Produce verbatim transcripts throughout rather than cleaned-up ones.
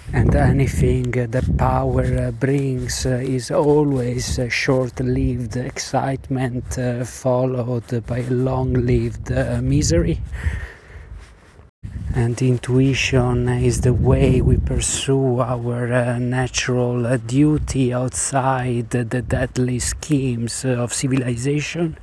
And anything that power brings is always a short-lived excitement uh, followed by long-lived uh, misery. And intuition is the way we pursue our uh, natural uh, duty outside the deadly schemes of civilization.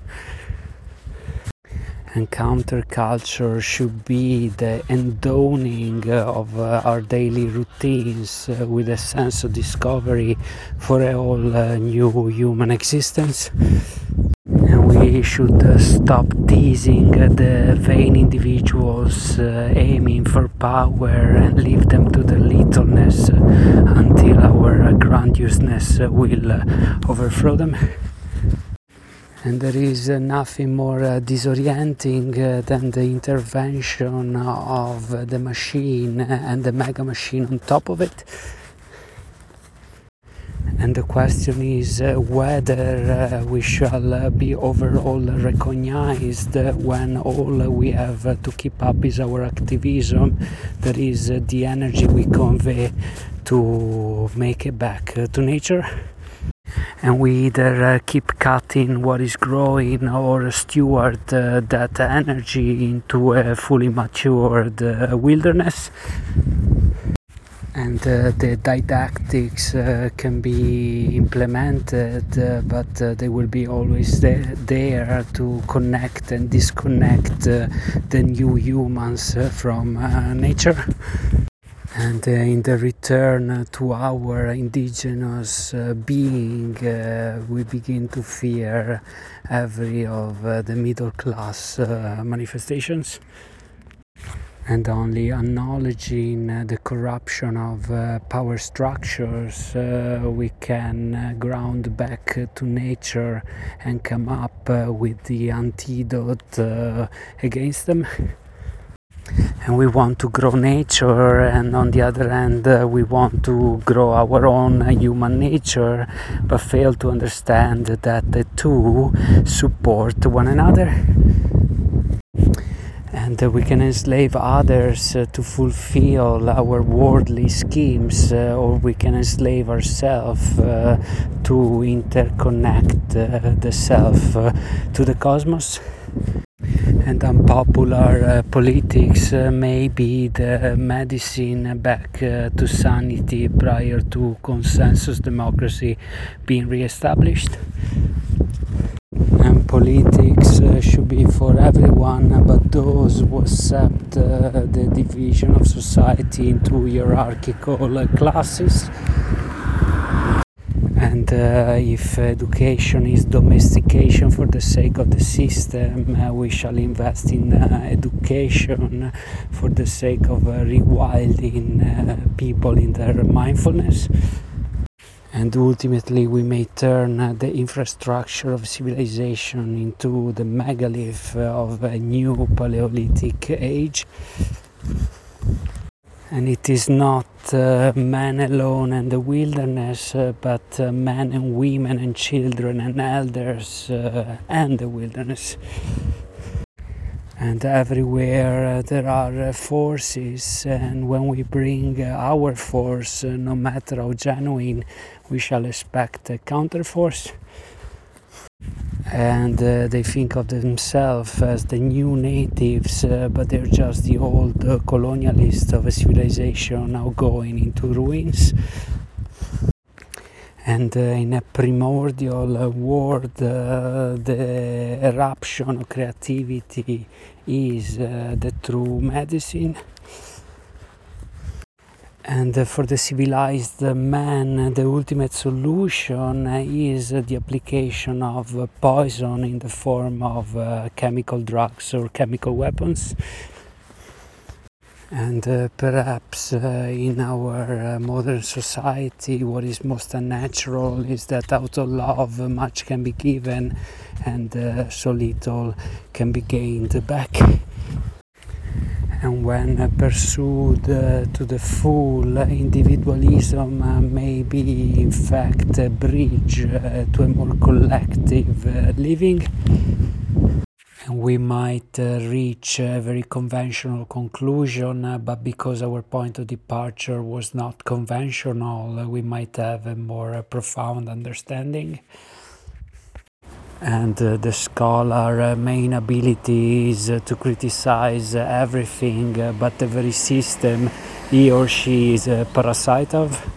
And counterculture should be the endoning of uh, our daily routines uh, with a sense of discovery for a whole uh, new human existence. And we should uh, stop teasing uh, the vain individuals uh, aiming for power and leave them to their littleness uh, until our uh, grandiousness uh, will uh, overthrow them. And there is uh, nothing more uh, disorienting uh, than the intervention of uh, the machine and the mega machine on top of it. And the question is uh, whether uh, we shall uh, be overall recognized uh, when all we have uh, to keep up is our activism, that is uh, the energy we convey to make it back uh, to nature. And we either uh, keep cutting what is growing or steward uh, that energy into a fully matured uh, wilderness. And uh, the didactics uh, can be implemented, uh, but uh, they will be always there, there to connect and disconnect uh, the new humans uh, from uh, nature. And uh, in the return to our indigenous uh, being, uh, we begin to fear every of uh, the middle class uh, manifestations. And only acknowledging uh, the corruption of uh, power structures, uh, we can uh, ground back uh, to nature and come up uh, with the antidote uh, against them. And we want to grow nature, and on the other hand uh, we want to grow our own uh, human nature, but fail to understand that the two support one another. And uh, we can enslave others uh, to fulfill our worldly schemes, uh, or we can enslave ourselves uh, to interconnect uh, the self uh, to the cosmos. And unpopular uh, politics uh, may be the medicine back uh, to sanity prior to consensus democracy being re-established. And politics uh, should be for everyone, but those who accept uh, the division of society into hierarchical uh, classes. And uh, if education is domestication for the sake of the system, uh, we shall invest in uh, education for the sake of uh, rewilding uh, people in their mindfulness. And ultimately we may turn uh, the infrastructure of civilization into the megalith of a new Paleolithic age. And it is not uh, man alone and the wilderness, uh, but uh, men and women and children and elders uh, and the wilderness. And everywhere uh, there are uh, forces, and when we bring uh, our force, uh, no matter how genuine, we shall expect a counterforce. And uh, they think of themselves as the new natives, uh, but they're just the old uh, colonialists of a civilization now going into ruins. And uh, in a primordial uh, world, uh, the eruption of creativity is uh, the true medicine. And uh, for the civilized man, the ultimate solution uh, is uh, the application of uh, poison in the form of uh, chemical drugs or chemical weapons. And uh, perhaps uh, in our uh, modern society, what is most unnatural is that out of love much can be given and uh, so little can be gained back. And when uh, pursued uh, to the full, uh, individualism uh, may be in fact a bridge uh, to a more collective uh, living. And we might uh, reach a very conventional conclusion, uh, but because our point of departure was not conventional, uh, we might have a more uh, profound understanding. And uh, the scholar uh, main ability is uh, to criticize uh, everything, uh, but the very system he or she is a parasite of.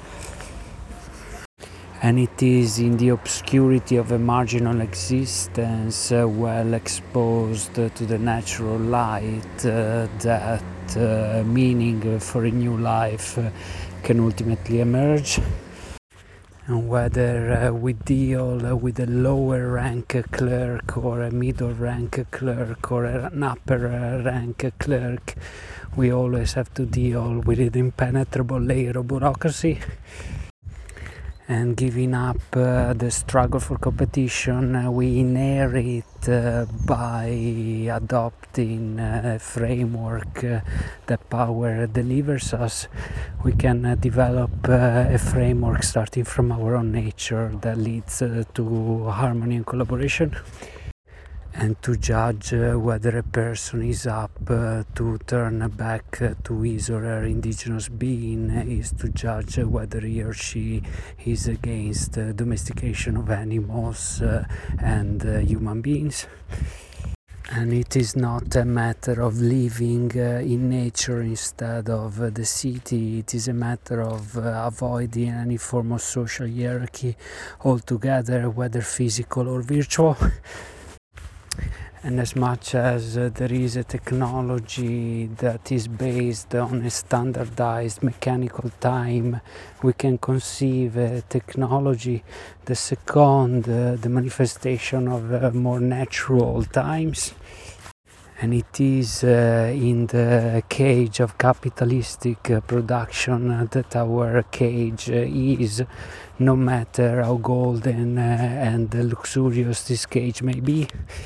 And it is in the obscurity of a marginal existence, uh, well exposed uh, to the natural light, uh, that uh, meaning for a new life uh, can ultimately emerge. And whether uh, we deal uh, with a lower rank clerk or a middle rank clerk or an upper uh, rank clerk, we always have to deal with an impenetrable layer of bureaucracy. And giving up uh, the struggle for competition uh, we inherit uh, by adopting uh, a framework uh, that power delivers us, we can uh, develop uh, a framework starting from our own nature that leads uh, to harmony and collaboration. And to judge uh, whether a person is up uh, to turn back uh, to his or her indigenous being uh, is to judge uh, whether he or she is against uh, domestication of animals uh, and uh, human beings. And it is not a matter of living uh, in nature instead of uh, the city. It is a matter of uh, avoiding any form of social hierarchy altogether, whether physical or virtual. And as much as uh, there is a technology that is based on a standardized mechanical time, we can conceive a technology the second uh, the manifestation of uh, more natural times. And it is uh, in the cage of capitalistic uh, production uh, that our cage uh, is, no matter how golden uh, and luxurious this cage may be.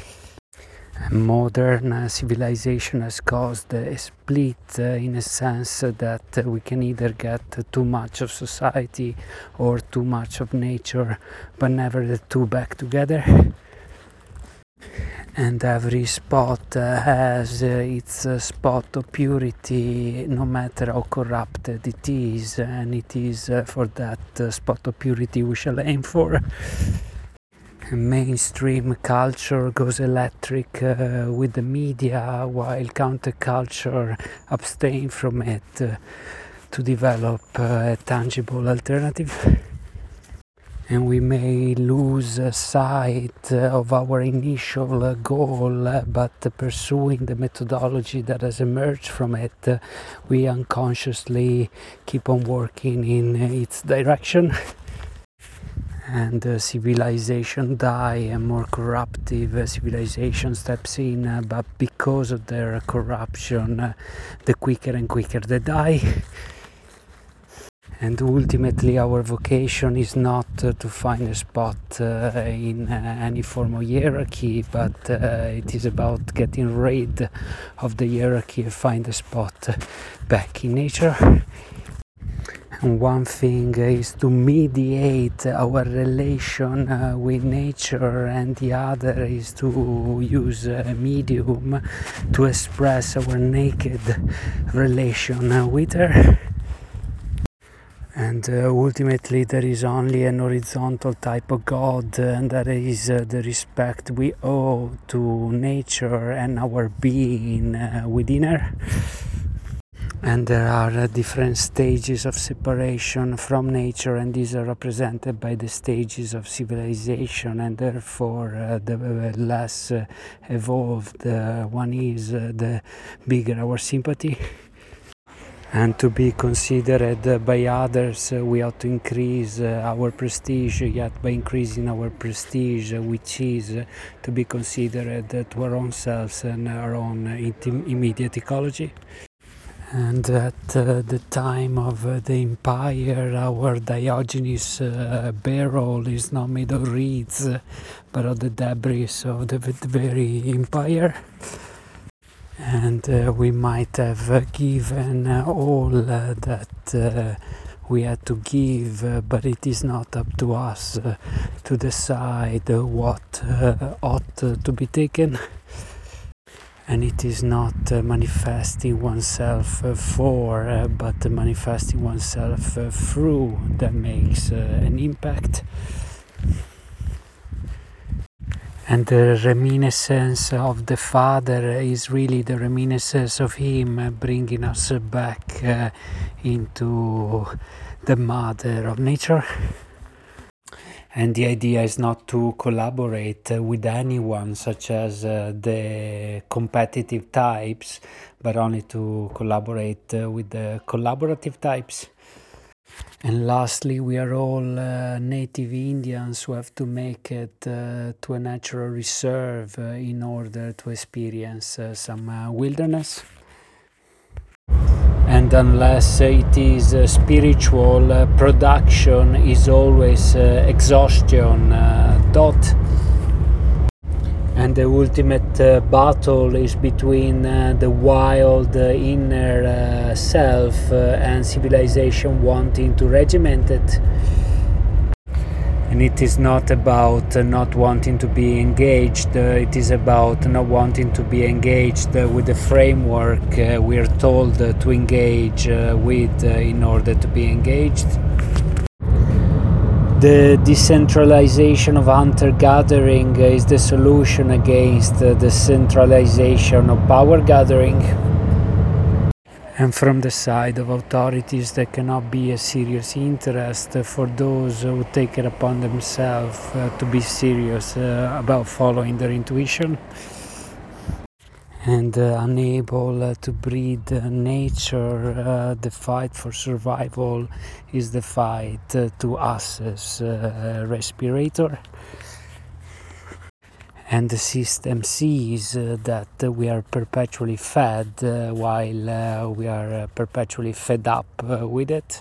Modern uh, civilization has caused a split uh, in a sense that uh, we can either get too much of society or too much of nature, but never the two back together. And every spot uh, has uh, its uh, spot of purity, no matter how corrupted it is, and it is uh, for that uh, spot of purity we shall aim for. Mainstream culture goes electric uh, with the media, while counterculture abstain from it uh, to develop uh, a tangible alternative. And we may lose uh, sight uh, of our initial uh, goal, uh, but uh, pursuing the methodology that has emerged from it, uh, we unconsciously keep on working in uh, its direction. And uh, civilization die, a more corruptive uh, civilization steps in, uh, but because of their corruption, uh, the quicker and quicker they die. And ultimately our vocation is not uh, to find a spot uh, in uh, any form of hierarchy, but uh, it is about getting rid of the hierarchy and find a spot uh, back in nature. And one thing is to mediate our relation uh, with nature, and the other is to use a medium to express our naked relation uh, with her. And uh, ultimately there is only an horizontal type of God, and that is uh, the respect we owe to nature and our being uh, within her. And there are uh, different stages of separation from nature, and these are represented by the stages of civilization, and therefore uh, the uh, less uh, evolved uh, one is, uh, the bigger our sympathy. And to be considered uh, by others, uh, we ought to increase uh, our prestige, yet by increasing our prestige, uh, which is uh, to be considered uh, to our own selves and our own uh, intim- immediate ecology. And at uh, the time of uh, the empire, our Diogenes uh, barrel is not made of reeds, uh, but of the debris of the, the very empire. And uh, we might have uh, given uh, all uh, that uh, we had to give, uh, but it is not up to us uh, to decide uh, what uh, ought uh, to be taken. And it is not uh, manifesting oneself uh, for, uh, but uh, manifesting oneself uh, through that makes uh, an impact. And the reminiscence of the Father is really the reminiscence of Him, uh, bringing us back uh, into the Mother of Nature. And the idea is not to collaborate uh, with anyone, such as uh, the competitive types, but only to collaborate uh, with the collaborative types. And lastly, we are all uh, native Indians who have to make it uh, to a natural reserve uh, in order to experience uh, some uh, wilderness. And unless it is uh, spiritual, uh, production is always uh, exhaustion, uh, dot. And the ultimate uh, battle is between uh, the wild uh, inner uh, self uh, and civilization wanting to regiment it. And it is not about uh, not wanting to be engaged, uh, it is about not wanting to be engaged uh, with the framework uh, we are told uh, to engage uh, with uh, in order to be engaged. The decentralization of hunter-gathering uh, is the solution against uh, the centralization of power-gathering. And from the side of authorities, there cannot be a serious interest for those who take it upon themselves uh, to be serious uh, about following their intuition. And uh, unable uh, to breed uh, nature, uh, the fight for survival is the fight uh, to access uh, respirator. And the system sees uh, that uh, we are perpetually fed uh, while uh, we are uh, perpetually fed up uh, with it.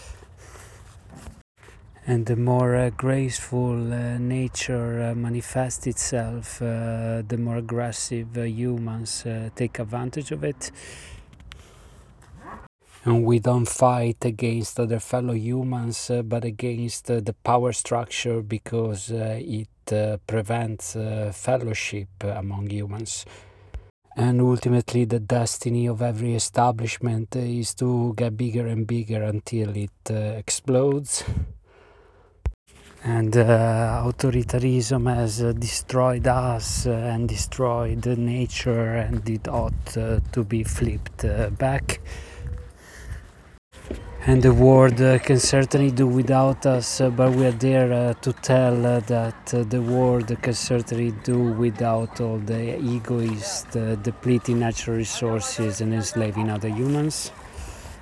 And the more uh, graceful uh, nature uh, manifests itself, uh, the more aggressive uh, humans uh, take advantage of it. And we don't fight against other fellow humans, uh, but against uh, the power structure, because uh, it uh, prevents uh, fellowship among humans. And ultimately, the destiny of every establishment is to get bigger and bigger until it uh, explodes. And uh, authoritarianism has uh, destroyed us uh, and destroyed nature, and it ought uh, to be flipped uh, back. And the world uh, can certainly do without us, uh, but we are there uh, to tell uh, that uh, the world can certainly do without all the egoists uh, depleting natural resources and enslaving other humans.